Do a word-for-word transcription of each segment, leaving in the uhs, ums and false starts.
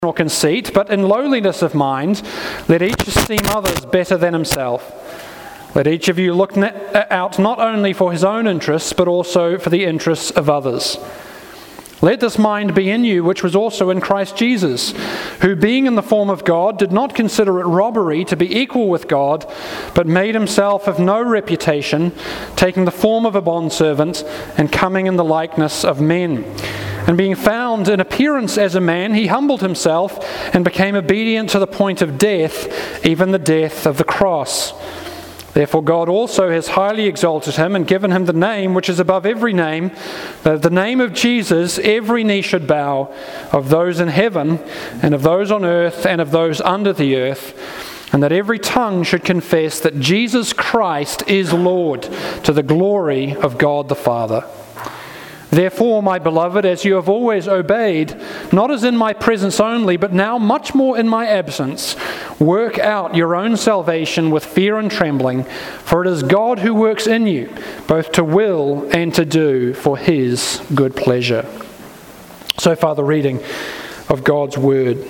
or conceit, but in lowliness of mind, let each esteem others better than himself. Let each of you look out not only for his own interests, but also for the interests of others. Let this mind be in you, which was also in Christ Jesus, who being in the form of God, did not consider it robbery to be equal with God, but made himself of no reputation, taking the form of a bondservant, and coming in the likeness of men. And being found in appearance as a man, he humbled himself and became obedient to the point of death, even the death of the cross. Therefore God also has highly exalted him and given him the name which is above every name, that at the name of Jesus every knee should bow, of those in heaven and of those on earth and of those under the earth, and that every tongue should confess that Jesus Christ is Lord, to the glory of God the Father. Therefore, my beloved, as you have always obeyed, not as in my presence only, but now much more in my absence, work out your own salvation with fear and trembling, for it is God who works in you, both to will and to do for his good pleasure. So far, the reading of God's word.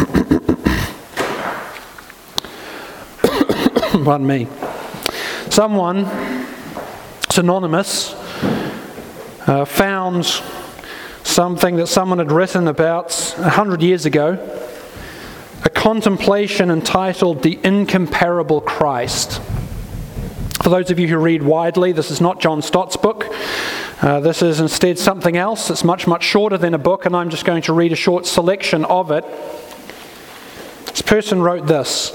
Pardon me. Someone synonymous Uh, found something that someone had written about a hundred years ago, a contemplation entitled The Incomparable Christ. For those of you who read widely, this is not John Stott's book. Uh, this is instead something else. It's much, much shorter than a book, and I'm just going to read a short selection of it. This person wrote this: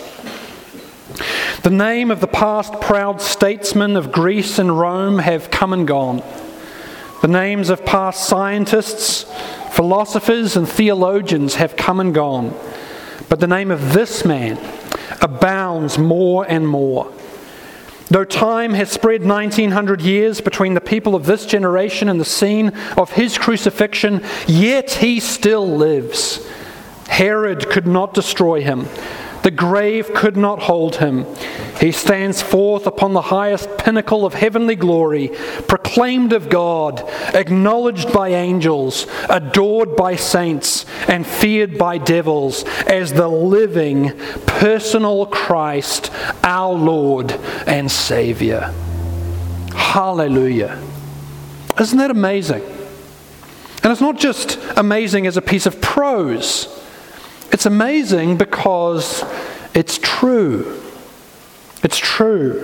"The name of the past proud statesmen of Greece and Rome have come and gone. The names of past scientists, philosophers, and theologians have come and gone. But the name of this man abounds more and more. Though time has spread nineteen hundred years between the people of this generation and the scene of his crucifixion, yet he still lives. Herod could not destroy him. The grave could not hold him. He stands forth upon the highest pinnacle of heavenly glory, proclaimed of God, acknowledged by angels, adored by saints, and feared by devils as the living, personal Christ, our Lord and Savior." Hallelujah. Isn't that amazing? And it's not just amazing as a piece of prose. It's amazing because it's true. It's true.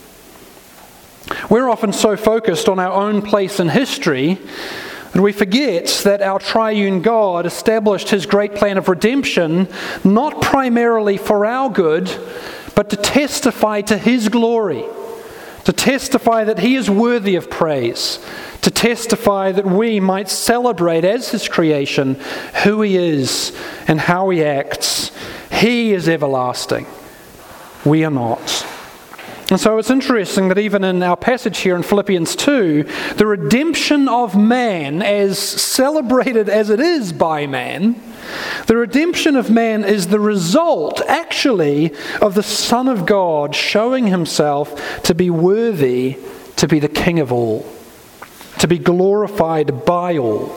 We're often so focused on our own place in history that we forget that our triune God established his great plan of redemption not primarily for our good, but to testify to his glory, to testify that he is worthy of praise, to testify that we might celebrate as his creation who he is and how he acts. He is everlasting. We are not. And so it's interesting that even in our passage here in Philippians two, the redemption of man, as celebrated as it is by man, the redemption of man is the result, actually, of the Son of God showing himself to be worthy to be the King of all, to be glorified by all.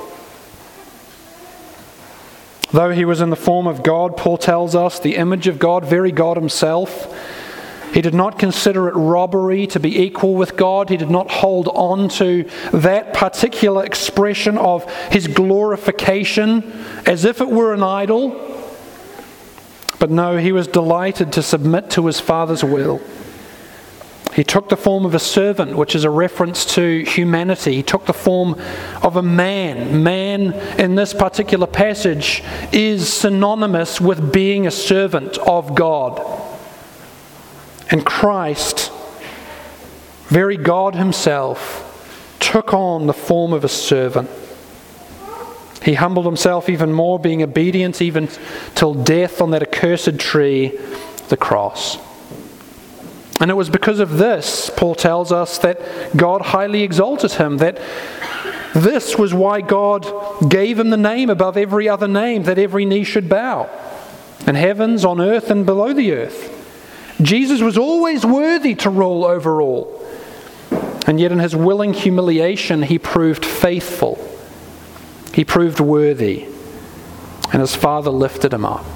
Though he was in the form of God, Paul tells us, the image of God, very God himself, he did not consider it robbery to be equal with God. He did not hold on to that particular expression of his glorification as if it were an idol. But no, he was delighted to submit to his Father's will. He took the form of a servant, which is a reference to humanity. He took the form of a man. Man, in this particular passage, is synonymous with being a servant of God. And Christ, very God himself, took on the form of a servant. He humbled himself even more, being obedient even till death on that accursed tree, the cross. And it was because of this, Paul tells us, that God highly exalted him, that this was why God gave him the name above every other name, that every knee should bow, in heavens, on earth, and below the earth. Jesus was always worthy to rule over all. And yet in his willing humiliation, he proved faithful. He proved worthy. and his father lifted him up.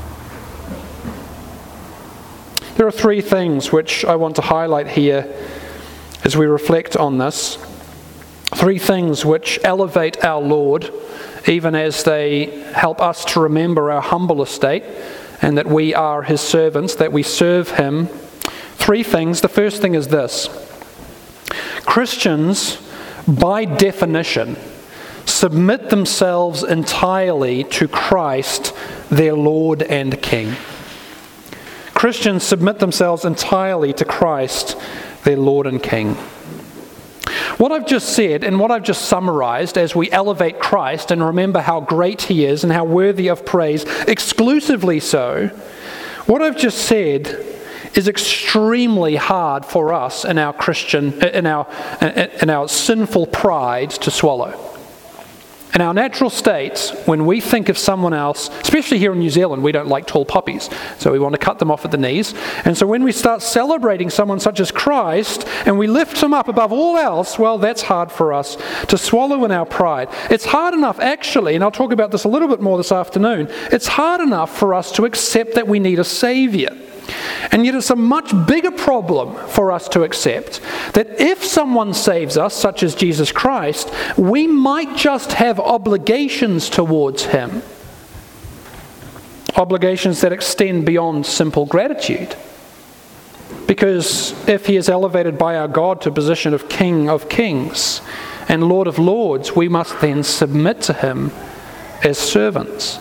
There are three things which I want to highlight here as we reflect on this. Three things which elevate our Lord, even as they help us to remember our humble estate and that we are his servants, that we serve him. Three things. The first thing is this. Christians, by definition, submit themselves entirely to Christ, their Lord and King. Christians submit themselves entirely to Christ, their Lord and King. What I've just said and what I've just summarized as we elevate Christ and remember how great he is and how worthy of praise, exclusively so, what I've just said is extremely hard for us in our Christian, in our, in our sinful pride to swallow. In our natural states, when we think of someone else, especially here in New Zealand, we don't like tall poppies, so we want to cut them off at the knees. And so when we start celebrating someone such as Christ, and we lift him up above all else, well, that's hard for us to swallow in our pride. It's hard enough, actually, and I'll talk about this a little bit more this afternoon, it's hard enough for us to accept that we need a Saviour. And yet it's a much bigger problem for us to accept that if someone saves us, such as Jesus Christ, we might just have obligations towards him. Obligations that extend beyond simple gratitude. Because if he is elevated by our God to a position of King of Kings and Lord of Lords, we must then submit to him as servants.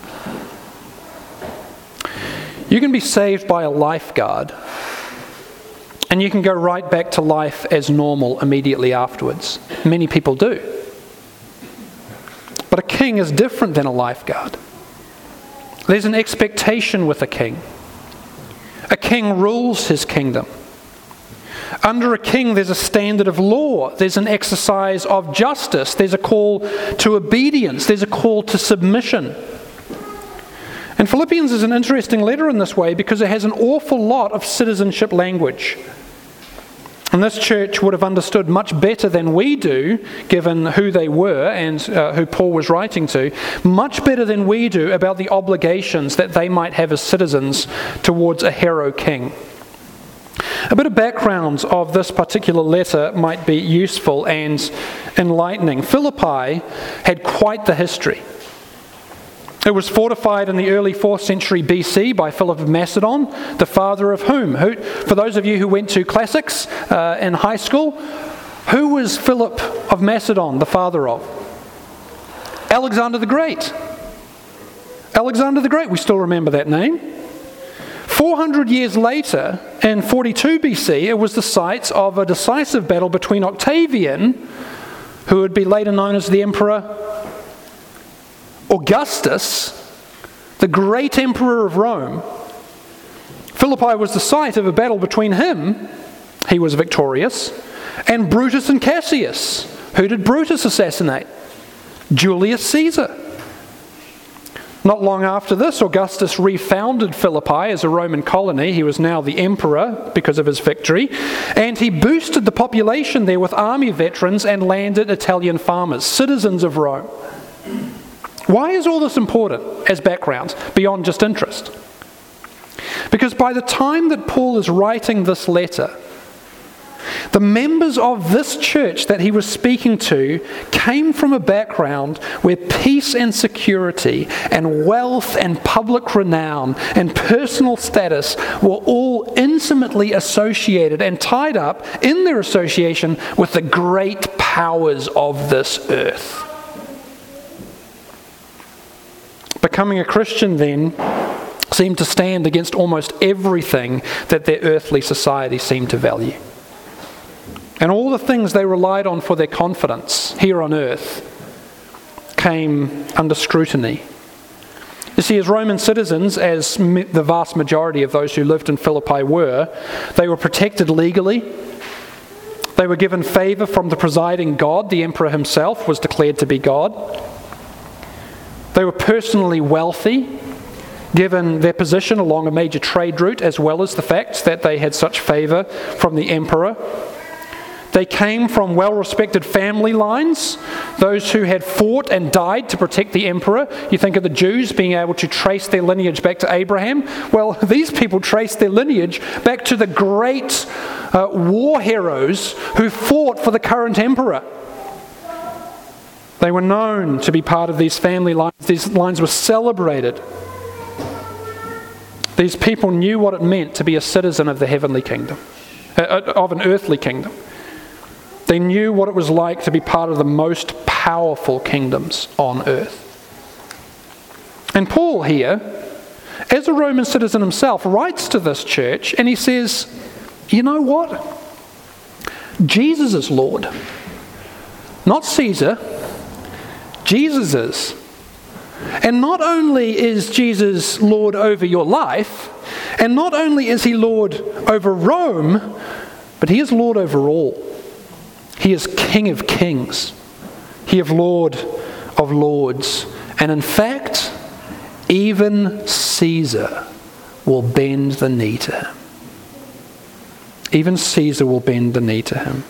You can be saved by a lifeguard, and you can go right back to life as normal immediately afterwards. Many people do. But a king is different than a lifeguard. There's an expectation with a king. A king rules his kingdom. Under a king, there's a standard of law. There's an exercise of justice. There's a call to obedience. There's a call to submission. And Philippians is an interesting letter in this way because it has an awful lot of citizenship language. And this church would have understood much better than we do, given who they were and uh, who Paul was writing to, much better than we do about the obligations that they might have as citizens towards a hero king. A bit of background of this particular letter might be useful and enlightening. Philippi had quite the history. It was fortified in the early fourth century B C by Philip of Macedon, the father of whom? Who, for those of you who went to classics uh, in high school, who was Philip of Macedon the father of? Alexander the Great. Alexander the Great, we still remember that name. four hundred years later, in forty-two B C, it was the site of a decisive battle between Octavian, who would be later known as the Emperor Augustus, the great emperor of Rome. Philippi was the site of a battle between him, he was victorious, and Brutus and Cassius. Who did Brutus assassinate? Julius Caesar. Not long after this, Augustus refounded Philippi as a Roman colony. He was now the emperor because of his victory, and he boosted the population there with army veterans and landed Italian farmers, citizens of Rome. Why is all this important as background, beyond just interest? Because by the time that Paul is writing this letter, the members of this church that he was speaking to came from a background where peace and security and wealth and public renown and personal status were all intimately associated and tied up in their association with the great powers of this earth. Becoming a Christian then seemed to stand against almost everything that their earthly society seemed to value. And all the things they relied on for their confidence here on earth came under scrutiny. You see, as Roman citizens, as the vast majority of those who lived in Philippi were, they were protected legally. They were given favour from the presiding god. The emperor himself was declared to be God. They were personally wealthy, given their position along a major trade route, as well as the fact that they had such favour from the emperor. They came from well-respected family lines, those who had fought and died to protect the emperor. You think of the Jews being able to trace their lineage back to Abraham. Well, these people traced their lineage back to the great uh, war heroes who fought for the current emperor. They were known to be part of these family lines. These lines were celebrated. These people knew what it meant to be a citizen of the heavenly kingdom, uh, of an earthly kingdom. They knew what it was like to be part of the most powerful kingdoms on earth. And Paul here, as a Roman citizen himself, writes to this church and he says, you know what? Jesus is Lord. Not Caesar. Jesus is. And not only is Jesus Lord over your life, and not only is he Lord over Rome, but he is Lord over all. He is King of kings. He is Lord of lords. And in fact, even Caesar will bend the knee to him. Even Caesar will bend the knee to him.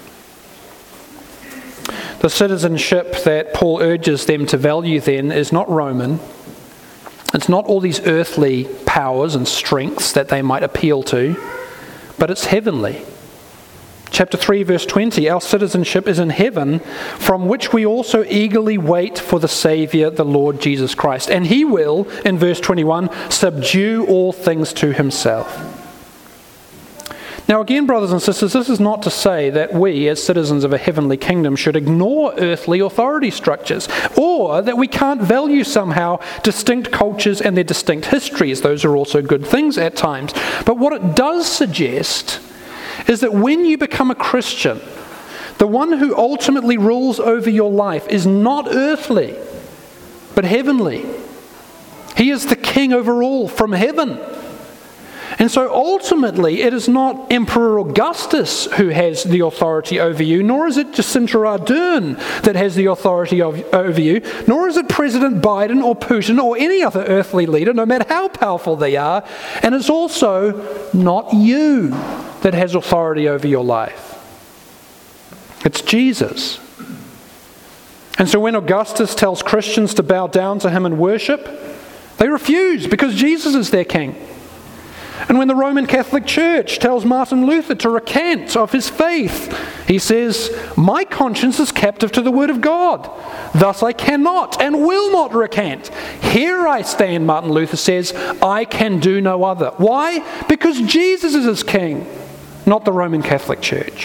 The citizenship that Paul urges them to value then is not Roman. It's not all these earthly powers and strengths that they might appeal to, but it's heavenly. Chapter three, verse twenty, our citizenship is in heaven, from which we also eagerly wait for the Saviour, the Lord Jesus Christ. And he will, in verse twenty-one, subdue all things to himself. Now again, brothers and sisters, this is not to say that we, as citizens of a heavenly kingdom, should ignore earthly authority structures, or that we can't value somehow distinct cultures and their distinct histories. Those are also good things at times. But what it does suggest is that when you become a Christian, the one who ultimately rules over your life is not earthly, but heavenly. He is the king over all from heaven. And so ultimately, it is not Emperor Augustus who has the authority over you, nor is it Jacinda Ardern that has the authority of, over you, nor is it President Biden or Putin or any other earthly leader, no matter how powerful they are. And it's also not you that has authority over your life. It's Jesus. And so when Augustus tells Christians to bow down to him and worship, they refuse because Jesus is their king. And when the Roman Catholic Church tells Martin Luther to recant of his faith, he says, my conscience is captive to the word of God. Thus I cannot and will not recant. Here I stand, Martin Luther says, I can do no other. Why? Because Jesus is his king, not the Roman Catholic Church.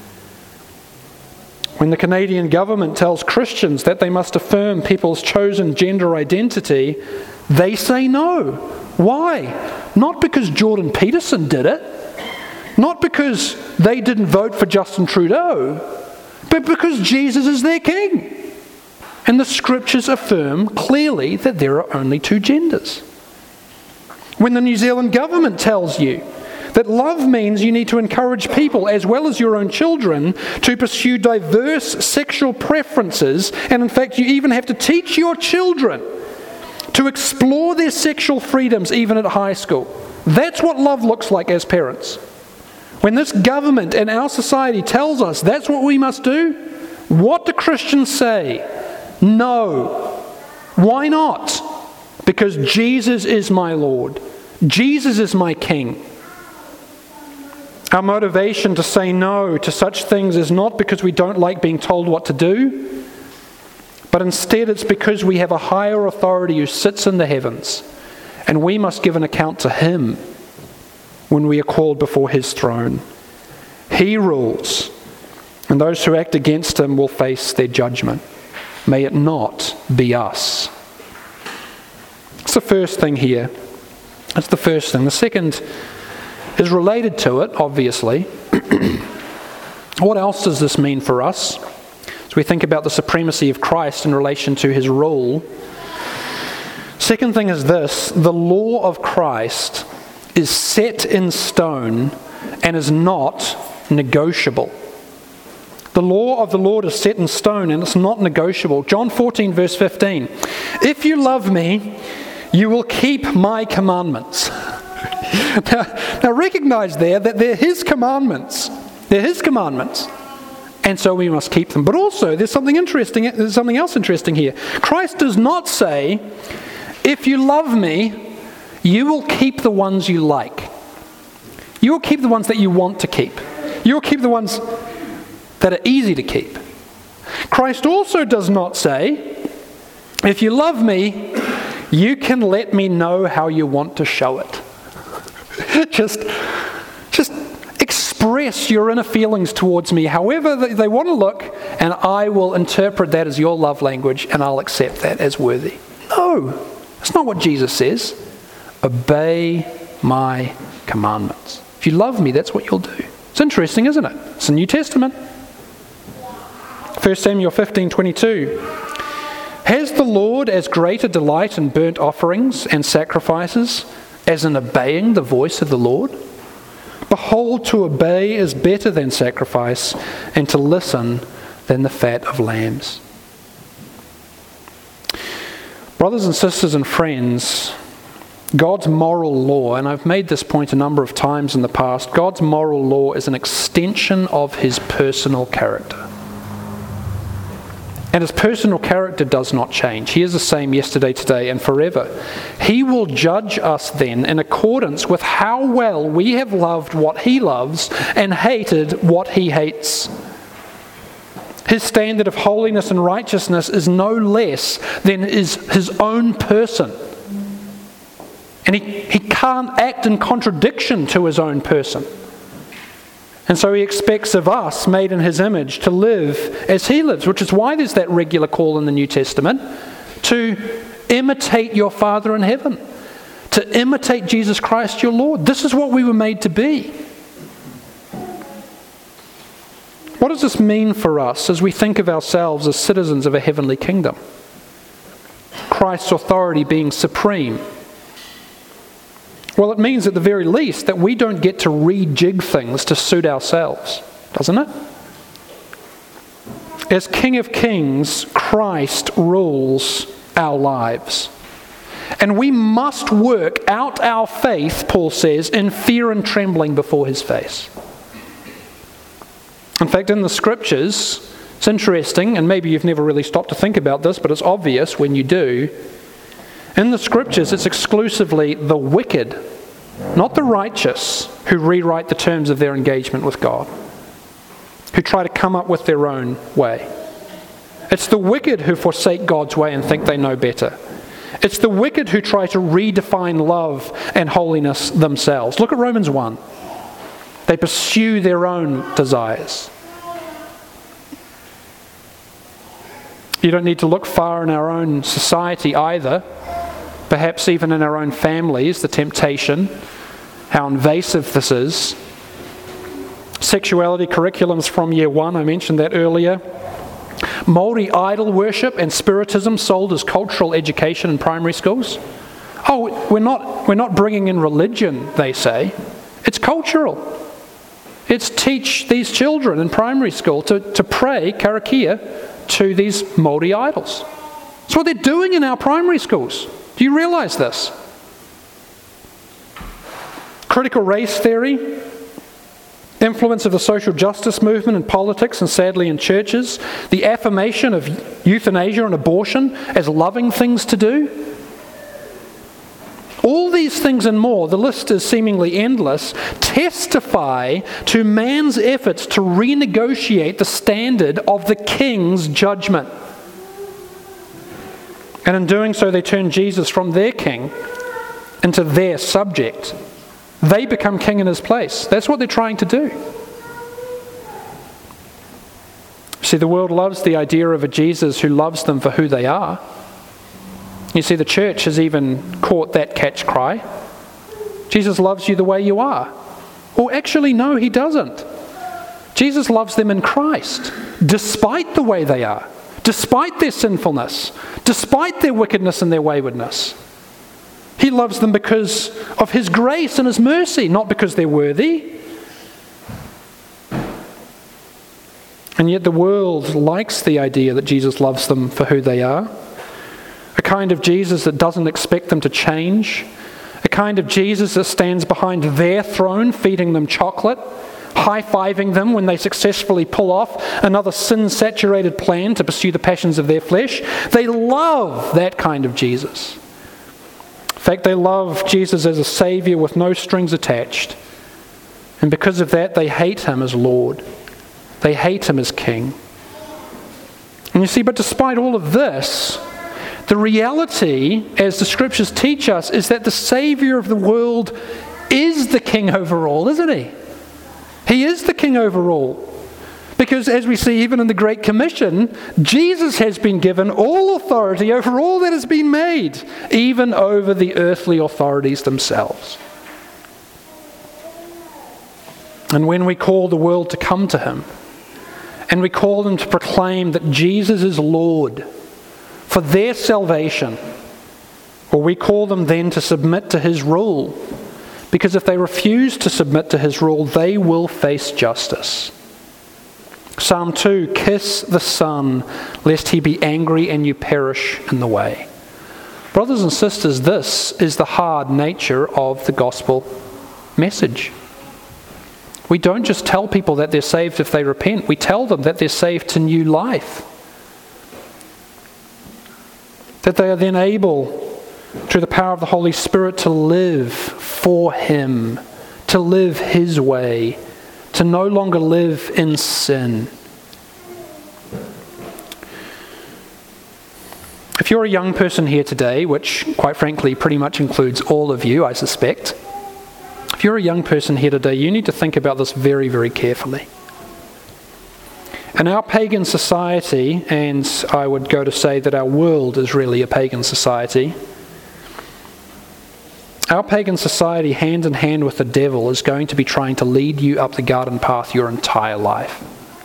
When the Canadian government tells Christians that they must affirm people's chosen gender identity, they say no. Why? Not because Jordan Peterson did it, not because they didn't vote for Justin Trudeau, but because Jesus is their king. And the scriptures affirm clearly that there are only two genders. When the New Zealand government tells you that love means you need to encourage people, as well as your own children, to pursue diverse sexual preferences, and in fact you even have to teach your children to explore their sexual freedoms even at high school. That's what love looks like as parents. When this government and our society tells us that's what we must do, what do Christians say? No. Why not? Because Jesus is my Lord. Jesus is my King. Our motivation to say no to such things is not because we don't like being told what to do, but instead it's because we have a higher authority who sits in the heavens, and we must give an account to him when we are called before his throne. He rules, and those who act against him will face their judgment. May it not be us. That's the first thing here. That's the first thing. The second is related to it, obviously. What else does this mean for us? As we think about the supremacy of Christ in relation to his rule. Second thing is this: the law of Christ is set in stone and is not negotiable. The law of the Lord is set in stone and it's not negotiable. John fourteen verse fifteen. If you love me, you will keep my commandments. now, now recognize there that they're his commandments. They're his commandments. and so we must keep them. But also, there's something interesting, there's something else interesting here. Christ does not say, if you love me, you will keep the ones you like. You will keep the ones that you want to keep. You will keep the ones that are easy to keep. Christ also does not say, if you love me, you can let me know how you want to show it. just, just express your inner feelings towards me however they want to look, and I will interpret that as your love language, and I'll accept that as worthy. No, that's not what Jesus says. Obey my commandments. If you love me, that's what you'll do. It's interesting, isn't it? It's the New Testament. First Samuel fifteen twenty-two. Has the Lord as great a delight in burnt offerings and sacrifices as in obeying the voice of the Lord? Behold, to obey is better than sacrifice, and to listen than the fat of lambs. Brothers and sisters and friends, God's moral law, and I've made this point a number of times in the past, God's moral law is an extension of his personal character. And his personal character does not change. He is the same yesterday, today, and forever. He will judge us then in accordance with how well we have loved what he loves and hated what he hates. His standard of holiness and righteousness is no less than is his own person. And he, he can't act in contradiction to his own person. And so he expects of us, made in his image, to live as he lives, which is why there's that regular call in the New Testament to imitate your Father in heaven, to imitate Jesus Christ your Lord. This is what we were made to be. What does this mean for us as we think of ourselves as citizens of a heavenly kingdom? Christ's authority being supreme. Well, it means at the very least that we don't get to rejig things to suit ourselves, doesn't it? As King of Kings, Christ rules our lives. And we must work out our faith, Paul says, in fear and trembling before his face. In fact, in the scriptures, it's interesting, and maybe you've never really stopped to think about this, but it's obvious when you do. In the scriptures, it's exclusively the wicked, not the righteous, who rewrite the terms of their engagement with God, who try to come up with their own way. It's the wicked who forsake God's way and think they know better. It's the wicked who try to redefine love and holiness themselves. Look at Romans one. They pursue their own desires. You don't need to look far in our own society either. Perhaps even in our own families, the temptation, how invasive this is. Sexuality curriculums from year one, I mentioned that earlier. Maori idol worship and spiritism sold as cultural education in primary schools. Oh, we're not, we're not bringing in religion, they say. It's cultural. It's teach these children in primary school to, to pray karakia to these Maori idols. That's what they're doing in our primary schools. Do you realize this? Critical race theory, influence of the social justice movement in politics and sadly in churches, the affirmation of euthanasia and abortion as loving things to do. All these things and more, the list is seemingly endless, testify to man's efforts to renegotiate the standard of the king's judgment. And in doing so, they turn Jesus from their king into their subject. They become king in his place. That's what they're trying to do. See, the world loves the idea of a Jesus who loves them for who they are. You see, the church has even caught that catch cry. Jesus loves you the way you are. Well, actually, no, he doesn't. Jesus loves them in Christ, despite the way they are. Despite their sinfulness, despite their wickedness and their waywardness. He loves them because of his grace and his mercy, not because they're worthy. And yet the world likes the idea that Jesus loves them for who they are. A kind of Jesus that doesn't expect them to change. A kind of Jesus that stands behind their throne feeding them chocolate high-fiving them when they successfully pull off another sin-saturated plan to pursue the passions of their flesh. They love that kind of Jesus. In fact, they love Jesus as a Saviour with no strings attached. And because of that, they hate him as Lord. They hate him as King. And you see, but despite all of this, the reality, as the Scriptures teach us, is that the Saviour of the world is the King over all, isn't he? He is the King over all. Because as we see even in the Great Commission, Jesus has been given all authority over all that has been made, even over the earthly authorities themselves. And when we call the world to come to him, and we call them to proclaim that Jesus is Lord for their salvation, or we call them then to submit to his rule, because if they refuse to submit to his rule, they will face justice. Psalm two, kiss the Son, lest he be angry and you perish in the way. Brothers and sisters, this is the hard nature of the gospel message. We don't just tell people that they're saved if they repent. We tell them that they're saved to new life. That they are then able, through the power of the Holy Spirit, to live for him, to live his way, to no longer live in sin. If you're a young person here today, which quite frankly pretty much includes all of you, I suspect, if you're a young person here today, you need to think about this very, very carefully. In our pagan society, and I would go to say that our world is really a pagan society, our pagan society, hand in hand with the devil, is going to be trying to lead you up the garden path your entire life.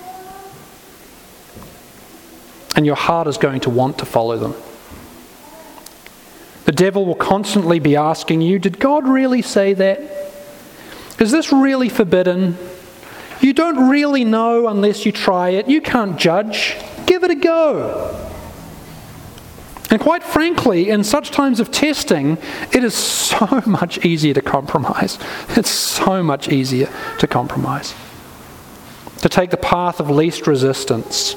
And your heart is going to want to follow them. The devil will constantly be asking you, did God really say that? Is this really forbidden? You don't really know unless you try it. You can't judge. Give it a go. And quite frankly, in such times of testing, it is so much easier to compromise. It's so much easier to compromise. To take the path of least resistance.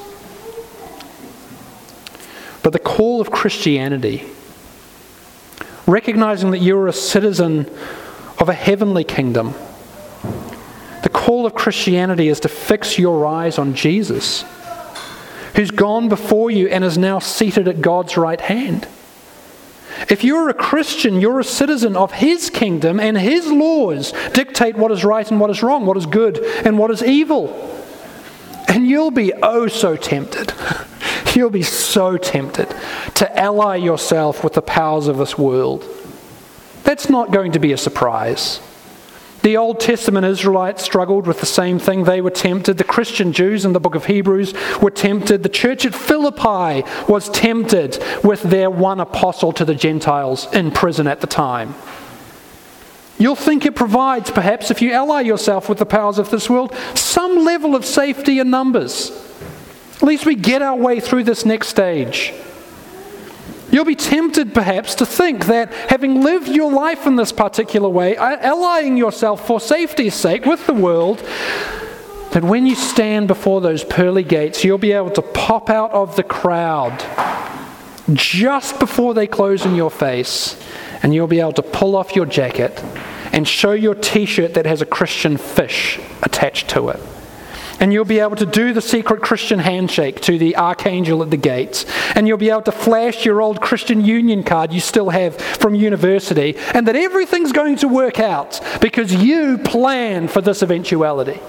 But the call of Christianity, recognizing that you're a citizen of a heavenly kingdom, the call of Christianity is to fix your eyes on Jesus, who's gone before you and is now seated at God's right hand. If you're a Christian, you're a citizen of his kingdom, and his laws dictate what is right and what is wrong, what is good and what is evil. And you'll be oh so tempted. You'll be so tempted to ally yourself with the powers of this world. That's not going to be a surprise. The Old Testament Israelites struggled with the same thing. They were tempted. The Christian Jews in the book of Hebrews were tempted. The church at Philippi was tempted with their one apostle to the Gentiles in prison at the time. You'll think it provides, perhaps, if you ally yourself with the powers of this world, some level of safety in numbers. At least we get our way through this next stage. You'll be tempted, perhaps, to think that having lived your life in this particular way, allying yourself for safety's sake with the world, that when you stand before those pearly gates, you'll be able to pop out of the crowd just before they close in your face, and you'll be able to pull off your jacket and show your t-shirt that has a Christian fish attached to it. And you'll be able to do the secret Christian handshake to the archangel at the gates. And you'll be able to flash your old Christian Union card you still have from university. And that everything's going to work out because you planned for this eventuality.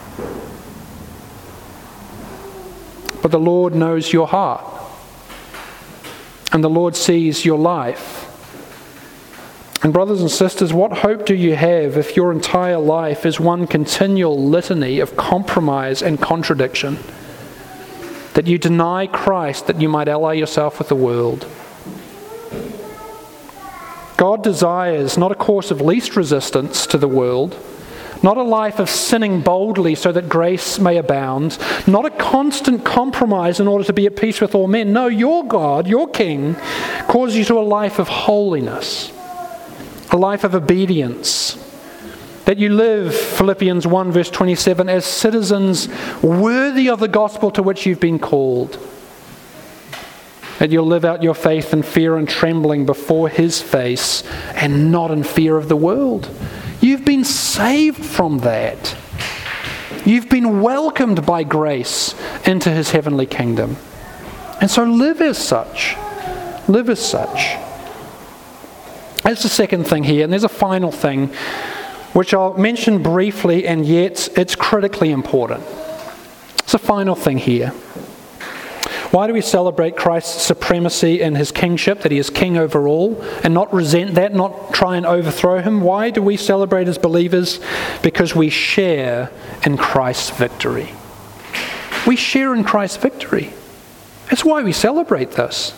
But the Lord knows your heart. And the Lord sees your life. And brothers and sisters, what hope do you have if your entire life is one continual litany of compromise and contradiction? That you deny Christ that you might ally yourself with the world. God desires not a course of least resistance to the world, not a life of sinning boldly so that grace may abound, not a constant compromise in order to be at peace with all men. No, your God, your King, calls you to a life of holiness. A life of obedience, That you live, Philippians one verse twenty-seven, as citizens worthy of the gospel to which you've been called. That you'll live out your faith in fear and trembling before His face and not in fear of the world. You've been saved from that. You've been welcomed by grace into His heavenly kingdom. And so live as such. Live as such. That's the second thing here, and there's a final thing which I'll mention briefly, and yet it's critically important. It's a final thing here. Why do we celebrate Christ's supremacy and His kingship, that He is king over all, and not resent that, not try and overthrow Him? Why do we celebrate as believers? Because we share in Christ's victory. We share in Christ's victory. That's why we celebrate this.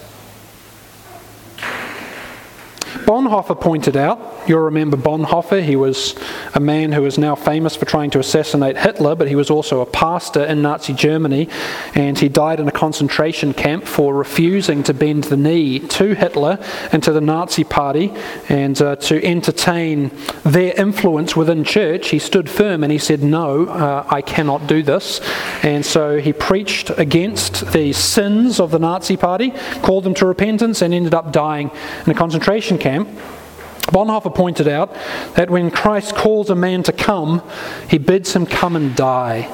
Bonhoeffer pointed out, you'll remember Bonhoeffer, he was a man who is now famous for trying to assassinate Hitler, but he was also a pastor in Nazi Germany, and he died in a concentration camp for refusing to bend the knee to Hitler and to the Nazi party, and uh, to entertain their influence within church. He stood firm and he said, no, uh, I cannot do this. And so he preached against the sins of the Nazi party, called them to repentance, and ended up dying in a concentration camp. Bonhoeffer pointed out that when Christ calls a man to come, He bids him come and die.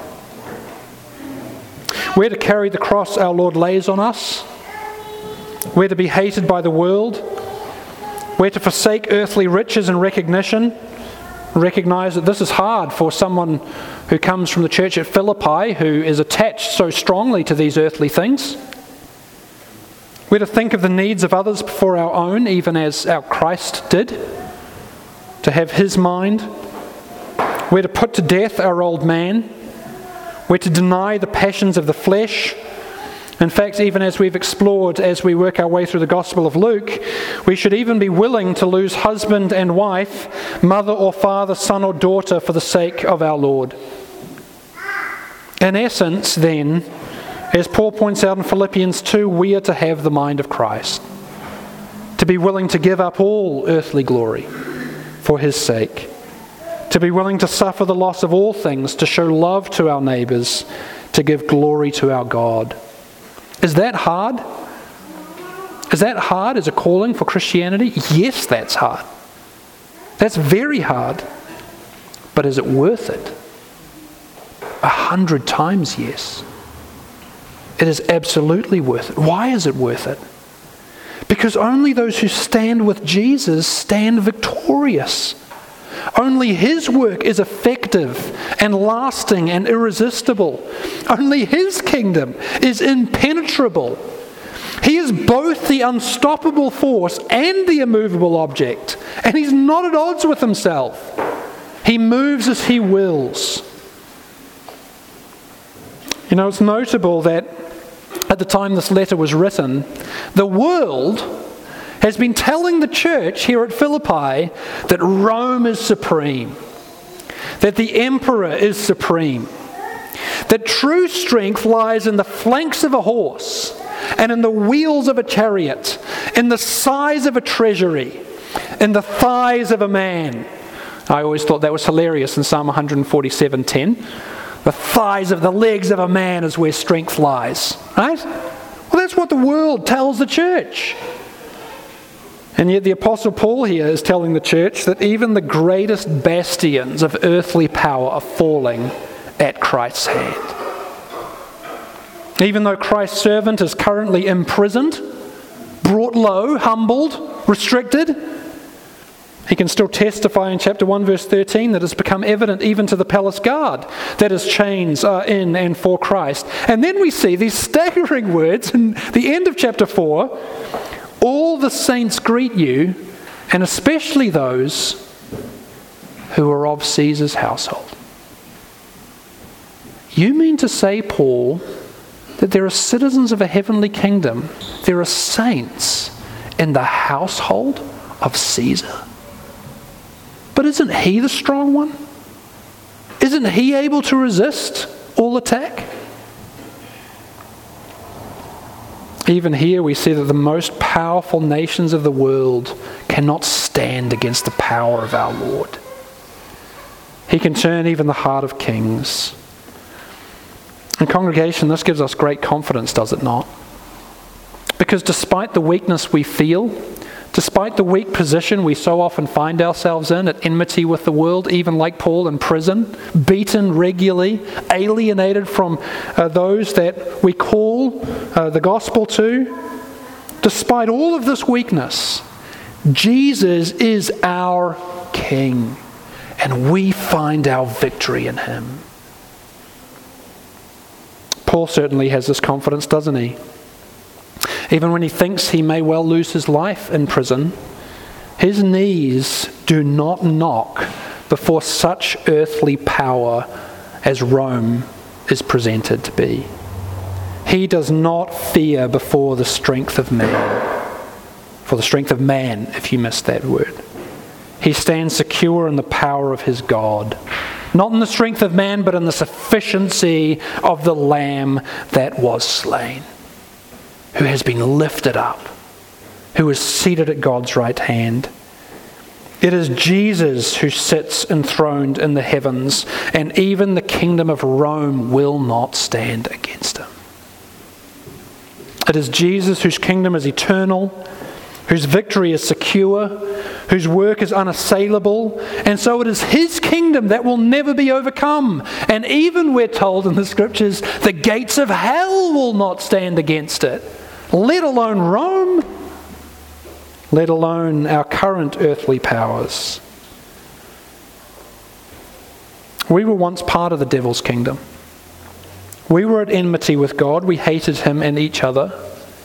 We're to carry the cross our Lord lays on us. We're to be hated by the world. We're to forsake earthly riches and recognition. Recognize that this is hard for someone who comes from the church at Philippi, who is attached so strongly to these earthly things. We're to think of the needs of others before our own, even as our Christ did, to have His mind. We're to put to death our old man. We're to deny the passions of the flesh. In fact, even as we've explored as we work our way through the Gospel of Luke, we should even be willing to lose husband and wife, mother or father, son or daughter for the sake of our Lord. In essence, then, as Paul points out in Philippians two, we are to have the mind of Christ, to be willing to give up all earthly glory for His sake, to be willing to suffer the loss of all things, to show love to our neighbours, to give glory to our God. Is that hard? Is that hard as a calling for Christianity? Yes, that's hard. That's very hard. But is it worth it? A hundred times yes. It is absolutely worth it. Why is it worth it? Because only those who stand with Jesus stand victorious. Only His work is effective and lasting and irresistible. Only His kingdom is impenetrable. He is both the unstoppable force and the immovable object. And He's not at odds with Himself. He moves as He wills. You know, it's notable that at the time this letter was written, the world has been telling the church here at Philippi that Rome is supreme, that the emperor is supreme, that true strength lies in the flanks of a horse and in the wheels of a chariot, in the size of a treasury, in the thighs of a man. I always thought that was hilarious in Psalm one forty-seven ten. The thighs of the legs of a man is where strength lies. Right? Well, that's what the world tells the church. And yet the Apostle Paul here is telling the church that even the greatest bastions of earthly power are falling at Christ's hand. Even though Christ's servant is currently imprisoned, brought low, humbled, restricted, he can still testify in chapter one verse thirteen that it's become evident even to the palace guard that his chains are in and for Christ. And then we see these staggering words in the end of chapter four. All the saints greet you, and especially those who are of Caesar's household. You mean to say, Paul, that there are citizens of a heavenly kingdom, there are saints in the household of Caesar? But isn't he the strong one? Isn't he able to resist all attack? Even here we see that the most powerful nations of the world cannot stand against the power of our Lord. He can turn even the heart of kings. And congregation, this gives us great confidence, does it not? Because despite the weakness we feel, despite the weak position we so often find ourselves in, at enmity with the world, even like Paul in prison, beaten regularly, alienated from uh, those that we call uh, the gospel to, despite all of this weakness, Jesus is our King, and we find our victory in him. Paul certainly has this confidence, doesn't he? Even when he thinks he may well lose his life in prison, his knees do not knock before such earthly power as Rome is presented to be. He does not fear before the strength of man. For the strength of man, if you missed that word. He stands secure in the power of his God. Not in the strength of man, but in the sufficiency of the Lamb that was slain, who has been lifted up, who is seated at God's right hand. It is Jesus who sits enthroned in the heavens, and even the kingdom of Rome will not stand against him. It is Jesus whose kingdom is eternal, whose victory is secure, whose work is unassailable, and so it is his kingdom that will never be overcome. And even, we're told in the scriptures, the gates of hell will not stand against it, let alone Rome, let alone our current earthly powers. We were once part of the devil's kingdom. We were at enmity with God. We hated him and each other.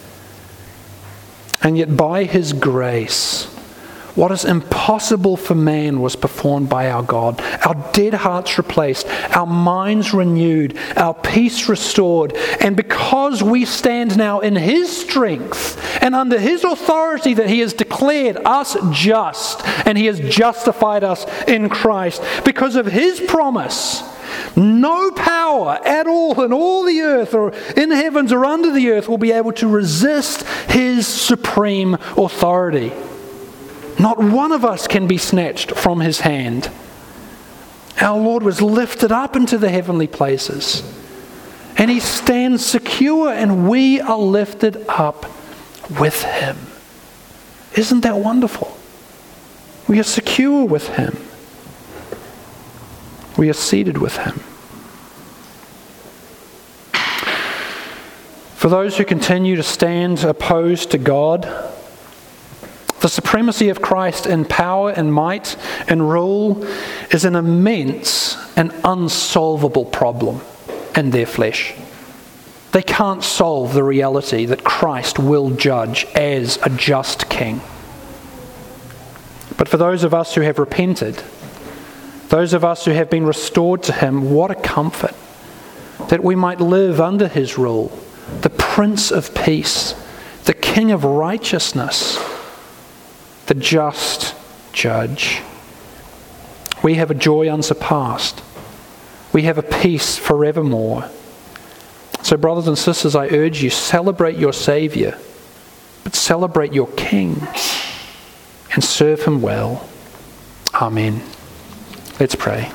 And yet by his grace, what is impossible for man was performed by our God. Our dead hearts replaced, our minds renewed, our peace restored. And because we stand now in his strength and under his authority that he has declared us just, and he has justified us in Christ, because of his promise, no power at all in all the earth or in the heavens or under the earth will be able to resist his supreme authority. Not one of us can be snatched from his hand. Our Lord was lifted up into the heavenly places, and he stands secure, and we are lifted up with him. Isn't that wonderful? We are secure with him. We are seated with him. For those who continue to stand opposed to God, the supremacy of Christ in power and might and rule is an immense and unsolvable problem in their flesh. They can't solve the reality that Christ will judge as a just king. But for those of us who have repented, those of us who have been restored to him, what a comfort that we might live under his rule, the Prince of Peace, the King of righteousness, the just judge. We have a joy unsurpassed. We have a peace forevermore. So brothers and sisters, I urge you, celebrate your Saviour, but celebrate your King and serve him well. Amen. Let's pray.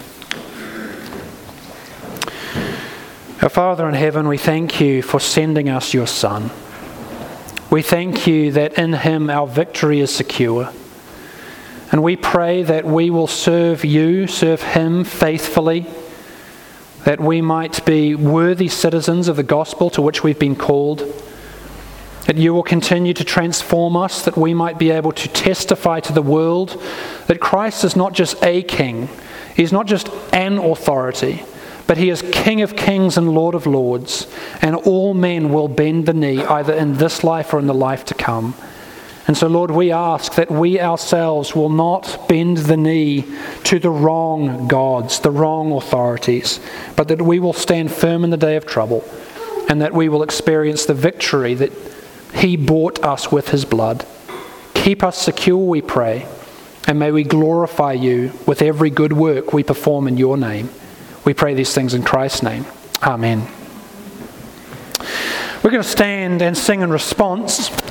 Our Father in heaven, we thank you for sending us your Son. We thank you that in him our victory is secure. And we pray that we will serve you, serve him faithfully, that we might be worthy citizens of the gospel to which we've been called, that you will continue to transform us, that we might be able to testify to the world that Christ is not just a king, he's not just an authority, but he is King of kings and Lord of lords, and all men will bend the knee either in this life or in the life to come. And so, Lord, we ask that we ourselves will not bend the knee to the wrong gods, the wrong authorities, but that we will stand firm in the day of trouble, and that we will experience the victory that he bought us with his blood. Keep us secure, we pray, and may we glorify you with every good work we perform in your name. We pray these things in Christ's name. Amen. We're going to stand and sing in response.